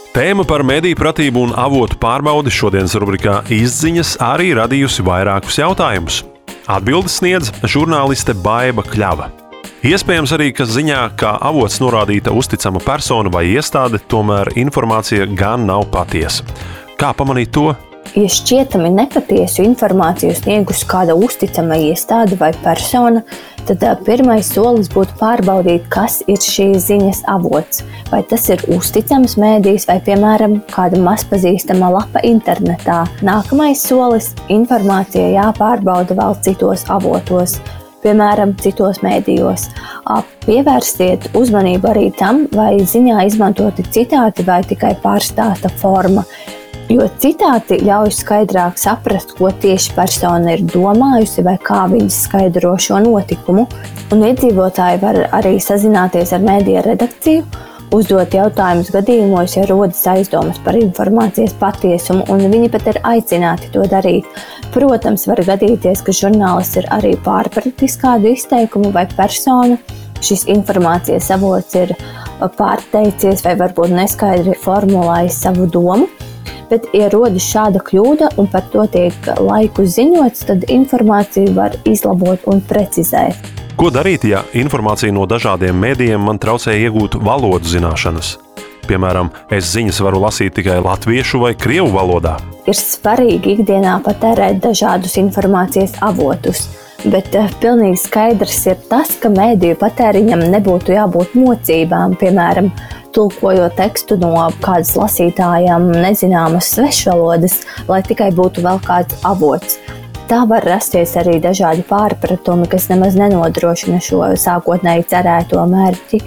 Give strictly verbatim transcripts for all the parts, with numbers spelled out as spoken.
Tēma par mediju pratību un avotu pārbaudi šodienas rubrikā Izziņas arī radījusi vairākus jautājumus. Atbildes sniedz žurnāliste Baiba Kļava. Iespējams arī, ka ziņā, kā avots norādīta uzticama persona vai iestāde, tomēr informācija gan nav patiesa. Kā pamanīt to? Ja šķietami nepatiesu informāciju sniegus kāda uzticama iestāde vai persona, tad pirmais solis būtu pārbaudīt, kas ir šīs ziņas avots. Vai tas ir uzticams mēdījis vai, piemēram, kāda mazpazīstama lapa internetā. Nākamais solis – informācija jāpārbauda vēl citos avotos, piemēram, citos mēdījos. Pievērstiet uzmanību arī tam, vai ziņā izmantoti citāti vai tikai pārstāta forma. Jo citāti ļauj skaidrāk saprast, ko tieši persona ir domājusi vai kā viņas skaidro šo notikumu. Un iedzīvotāji var arī sazināties ar mēdīja redakciju, uzdot jautājumus gadījumos, ja rodas aizdomas par informācijas patiesumu, un viņi pat ir aicināti to darīt. Protams, var gadīties, ka žurnālists ir arī pārpratis kādu izteikumu vai personu. Šis informācijas avots ir pārteicies vai varbūt neskaidri formulējis savu domu. Bet, ja rodas šāda kļūda un par to tiek laiku ziņots, tad informāciju var izlabot un precizēt. Ko darīt, ja informācija no dažādiem mēdījiem man traucē iegūt valodu zināšanas? Piemēram, es ziņas varu lasīt tikai latviešu vai krievu valodā. Ir svarīgi ikdienā patērēt dažādus informācijas avotus, bet pilnīgi skaidrs ir tas, ka mēdīju patēriņam nebūtu jābūt mocībām, piemēram, tulkojot tekstu no kādas lasītājām nezināmas svešvalodas, lai tikai būtu vēl kāds avots. Tā var rasties arī dažādi pārpratumi, kas nemaz nenodrošina šo sākotnēji cerēto mērķi.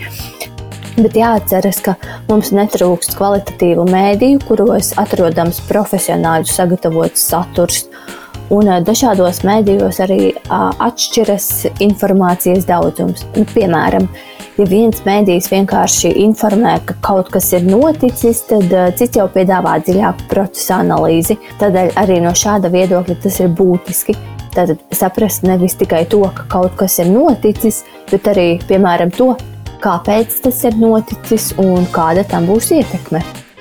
Bet jāatceras, ka mums netrūkst kvalitatīvu mēdīju, kuros atrodams profesionāļu sagatavots saturs. Un dažādos mēdījos arī atšķiras informācijas daudzums. Piemēram, ja viens mēdījis vienkārši informē, ka kaut kas ir noticis, tad cits jau piedāvā dziļāku procesa analīzi. Tādēļ arī no šāda viedokļa tas ir būtiski. Tātad saprast nevis tikai to, ka kaut kas ir noticis, bet arī, piemēram, to, kāpēc tas ir noticis un kāda tam būs ietekme.